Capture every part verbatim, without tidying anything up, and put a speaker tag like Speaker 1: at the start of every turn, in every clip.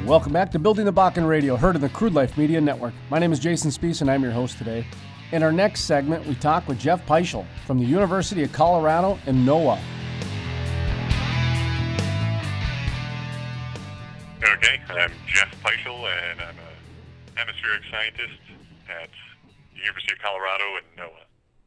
Speaker 1: Welcome back to Building the Bakken Radio, heard in the Crude Life Media Network. My name is Jason Spiess, and I'm your host today. In our next segment, we talk with Jeff Peischel from the University of Colorado in NOAA.
Speaker 2: Okay, I'm Jeff Peischel, and I'm an atmospheric scientist at the University of Colorado in NOAA.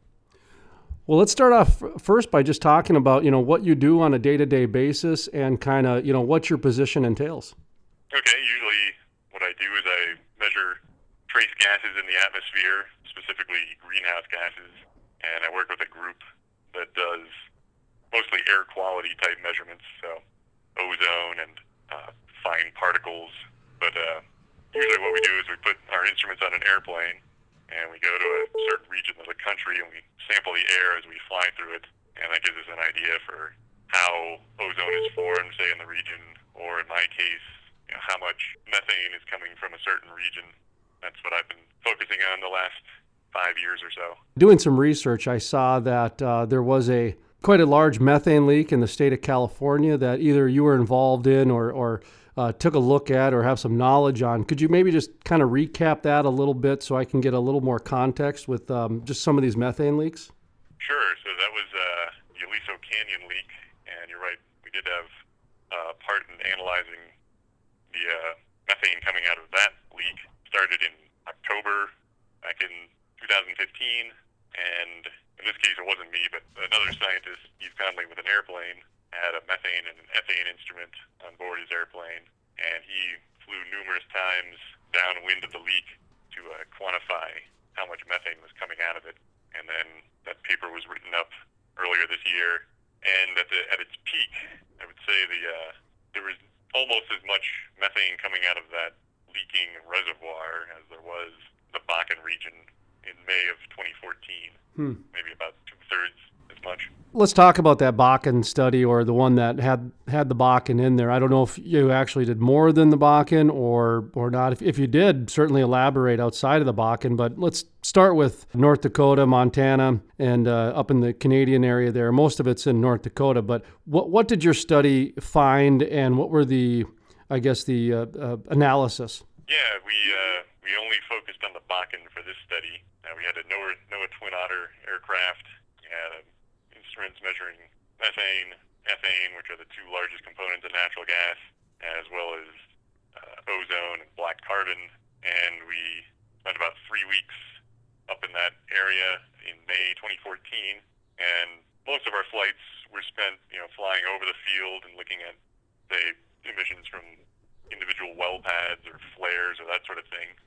Speaker 1: Well, let's start off first by just talking about, you know, what you do on a day-to-day basis and kind of, you know, what your position entails.
Speaker 2: Okay, usually what I do is I measure trace gases in the atmosphere, specifically greenhouse gases, and I work with a group that does mostly air quality type measurements, so ozone and uh, fine particles. But uh, usually what we do is we put our instruments on an airplane, and we go to a certain region of the country, and we sample the air as we fly through it, and that gives us an idea for how ozone is formed, say, in the region, or in my case, you know, how much methane is coming from a certain region. That's what I've been focusing on the last five years or so.
Speaker 1: Doing some research, I saw that uh, there was a quite a large methane leak in the state of California that either you were involved in or, or uh, took a look at or have some knowledge on. Could you maybe just kind of recap that a little bit so I can get a little more context with um, just some of these methane leaks?
Speaker 2: Sure. So that was uh, the Aliso Canyon leak, and you're right, we did have uh, part in analyzing the uh, methane coming out of that leak. Started in October back in two thousand fifteen, and in this case it wasn't me, but another scientist, Steve Conley, with an airplane, had a methane and an ethane instrument on board his airplane, and he flew numerous times downwind of the leak to uh, quantify how much methane was coming out of it. And then that paper was written up earlier this year, and at the at its peak, I would say the uh, there was almost as much methane coming out of that leaking reservoir as there was the Bakken region in May of twenty fourteen, hmm. maybe about two-thirds as much.
Speaker 1: Let's talk about that Bakken study, or the one that had had the Bakken in there. I don't know if you actually did more than the Bakken or or not. If, if you did, certainly elaborate outside of the Bakken, but let's start with North Dakota, Montana, and uh, up in the Canadian area there. Most of it's in North Dakota, but what what did your study find, and what were the, I guess, the uh, uh, analysis?
Speaker 2: Yeah, we uh, we only focused on the Bakken for this study. Uh, we had a NOAA, NOAA Twin Otter aircraft. We had uh, instruments measuring methane, ethane, which are the two largest components of natural gas, as well as uh, ozone and black carbon. And we spent about three weeks up in that area in May twenty fourteen. And most of our flights were spent, you know, flying over the field and looking at, say, emissions from individual well pads or flares or that sort of thing.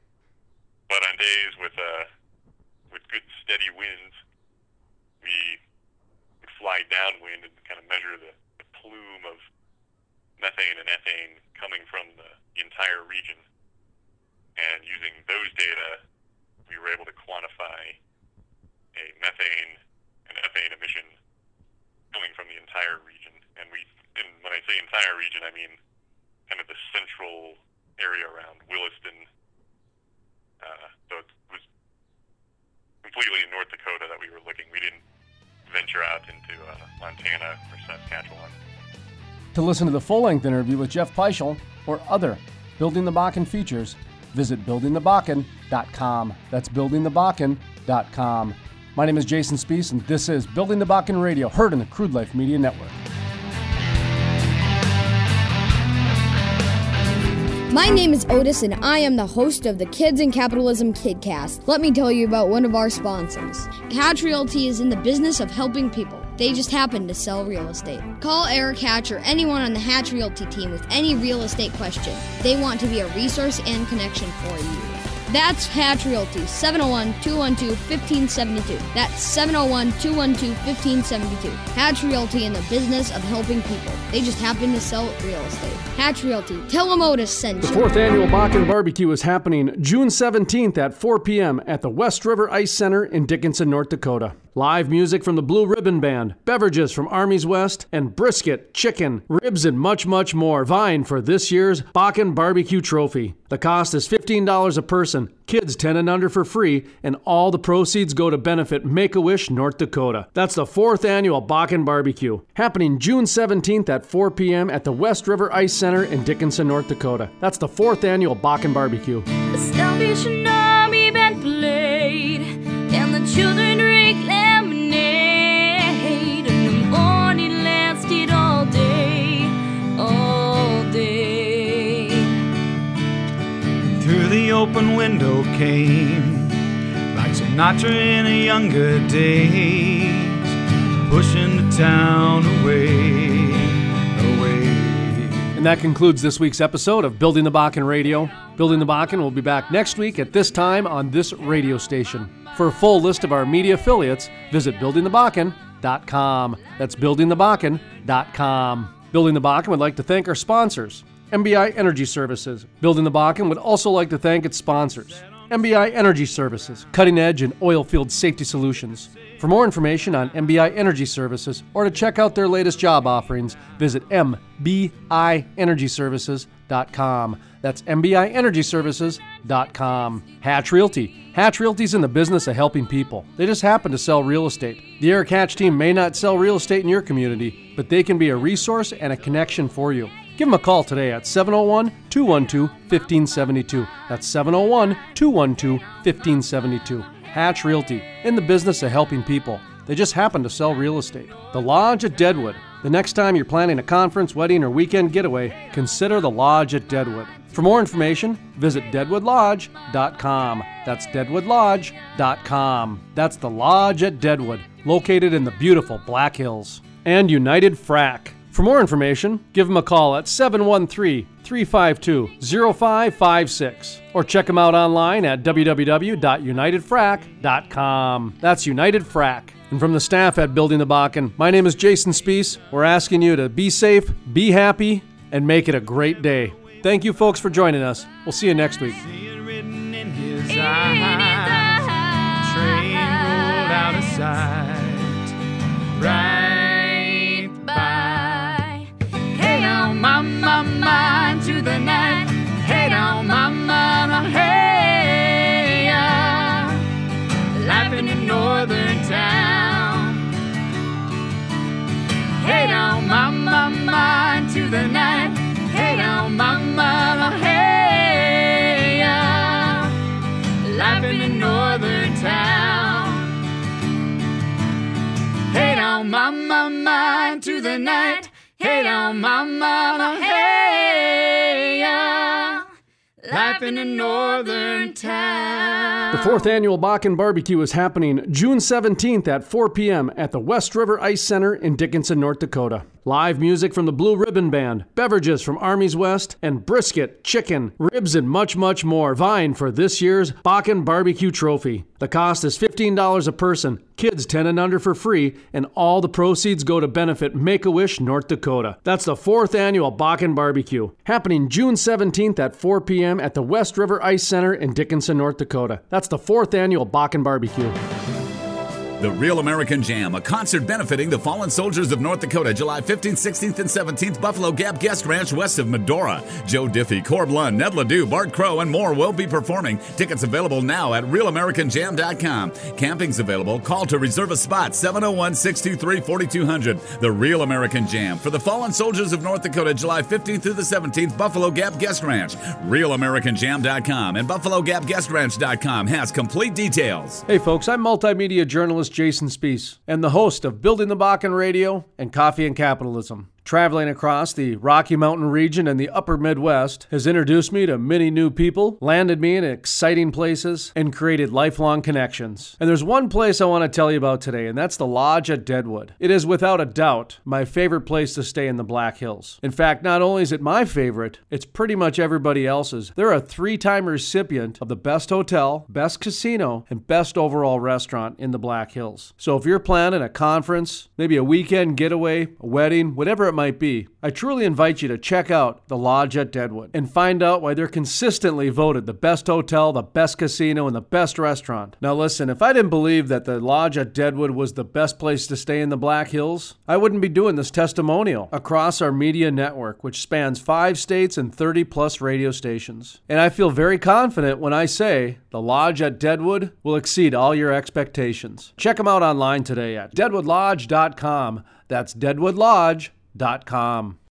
Speaker 2: But on days with uh, with good steady winds, we would fly downwind and kind of measure the, the plume of methane and ethane coming from the entire region. And using those data, we were able to quantify a methane and ethane emission coming from the entire region. And we, and when I say entire region, I mean kind of the central area around Williston. Uh, so it was completely in North Dakota that we were looking. We didn't venture out into uh, Montana or Saskatchewan.
Speaker 1: To listen to the full-length interview with Jeff Peischel or other Building the Bakken features, visit building the bakken dot com. That's building the bakken dot com. My name is Jason Spiess, and this is Building the Bakken Radio, heard in the Crude Life Media Network.
Speaker 3: My name is Otis, and I am the host of the Kids in Capitalism KidCast. Let me tell you about one of our sponsors. Hatch Realty is in the business of helping people. They just happen to sell real estate. Call Eric Hatch or anyone on the Hatch Realty team with any real estate question. They want to be a resource and connection for you. That's Hatch Realty, seven oh one, two one two, one five seven two. That's seven oh one, two one two, one five seven two. Hatch Realty in the business of helping people. They just happen to sell real estate. Hatch Realty. Tell them Otis sent you.
Speaker 1: The fourth annual Bakken Barbecue is happening June seventeenth at four p.m. at the West River Ice Center in Dickinson, North Dakota. Live music from the Blue Ribbon Band, beverages from Armies West, and brisket, chicken, ribs, and much, much more vying for this year's Bakken Barbecue Trophy. The cost is fifteen dollars a person. person, kids ten and under for free, and all the proceeds go to benefit Make-A-Wish North Dakota. That's the fourth annual Bakken Barbecue, happening June seventeenth at four p.m. at the West River Ice Center in Dickinson, North Dakota. That's the fourth annual Bakken Barbecue.
Speaker 4: The Salvation Army band played, and the children drank lemonade, and the morning lasted all day, all day.
Speaker 5: Through the open window came, like Sinatra in a younger days, pushing the town away, away.
Speaker 1: And that concludes this week's episode of Building the Bakken Radio. Building the Bakken will be back next week at this time on this radio station. For a full list of our media affiliates, visit building the bakken dot com. That's building the bakken dot com. Building the Bakken would like to thank our sponsors, M B I Energy Services. Building the Bakken would also like to thank its sponsors, M B I Energy Services, cutting edge in oil field safety solutions. For more information on M B I Energy Services or to check out their latest job offerings, visit m b i energy services dot com. That's m b i energy services dot com. Hatch Realty. Hatch Realty's in the business of helping people. They just happen to sell real estate. The Eric Hatch team may not sell real estate in your community, but they can be a resource and a connection for you. Give them a call today at seven oh one, two one two, one five seven two. That's seven oh one, two one two, one five seven two. Hatch Realty, in the business of helping people. They just happen to sell real estate. The Lodge at Deadwood. The next time you're planning a conference, wedding, or weekend getaway, consider the Lodge at Deadwood. For more information, visit deadwood lodge dot com. That's deadwood lodge dot com. That's the Lodge at Deadwood, located in the beautiful Black Hills. And United Frac. For more information, give them a call at seven one three, three five two, zero five five six or check them out online at w w w dot united frac dot com. That's United Frac. And from the staff at Building the Bakken, my name is Jason Spees. We're asking you to be safe, be happy, and make it a great day. Thank you, folks, for joining us. We'll see you next week.
Speaker 5: See it written in his eyes. Train rolled out of sight. Right by. Hey, oh, my, my, my, to the night. Hey, oh, my, my, my, hey, uh, life in a northern town. Hey, oh, my, my, my, to the night. Hey, oh, my, my, my, hey, uh, life in a northern town. Hey, oh, my, my, my, to the night. Hey, oh, my, my, my, hey, uh, life in a northern town.
Speaker 1: The fourth annual Bakken Barbecue is happening June seventeenth at four p.m. at the West River Ice Center in Dickinson, North Dakota. Live music from the Blue Ribbon Band, beverages from Armies West, and brisket, chicken, ribs, and much, much more vying for this year's Bakken Barbecue Trophy. The cost is fifteen dollars a person, kids ten and under for free, and all the proceeds go to benefit Make-A-Wish North Dakota. That's the fourth annual Bakken Barbecue, happening June seventeenth at four p.m. at the West River Ice Center in Dickinson, North Dakota. That's the fourth annual Bakken Barbecue.
Speaker 6: The Real American Jam, a concert benefiting the fallen soldiers of North Dakota, July fifteenth, sixteenth, and seventeenth, Buffalo Gap Guest Ranch west of Medora. Joe Diffie, Corb Lund, Ned Ledoux, Bart Crow, and more will be performing. Tickets available now at real american jam dot com. Camping's available. Call to reserve a spot, seven oh one, six two three, four two zero zero. The Real American Jam for the fallen soldiers of North Dakota, July fifteenth through the seventeenth, Buffalo Gap Guest Ranch. real american jam dot com and buffalo gap guest ranch dot com has complete details.
Speaker 1: Hey folks, I'm multimedia journalist Jason Spees and the host of Building the Bakken Radio and Coffee and Capitalism. Traveling across the Rocky Mountain region and the upper Midwest has introduced me to many new people, landed me in exciting places, and created lifelong connections. And there's one place I want to tell you about today, and that's the Lodge at Deadwood. It is without a doubt my favorite place to stay in the Black Hills. In fact, not only is it my favorite, it's pretty much everybody else's. They're a three-time recipient of the best hotel, best casino, and best overall restaurant in the Black Hills. So if you're planning a conference, maybe a weekend getaway, a wedding, whatever it might might be, I truly invite you to check out the Lodge at Deadwood and find out why they're consistently voted the best hotel, the best casino, and the best restaurant. Now listen, if I didn't believe that the Lodge at Deadwood was the best place to stay in the Black Hills, I wouldn't be doing this testimonial across our media network, which spans five states and thirty plus radio stations. And I feel very confident when I say the Lodge at Deadwood will exceed all your expectations. Check them out online today at deadwood lodge dot com. That's deadwood lodge dot com.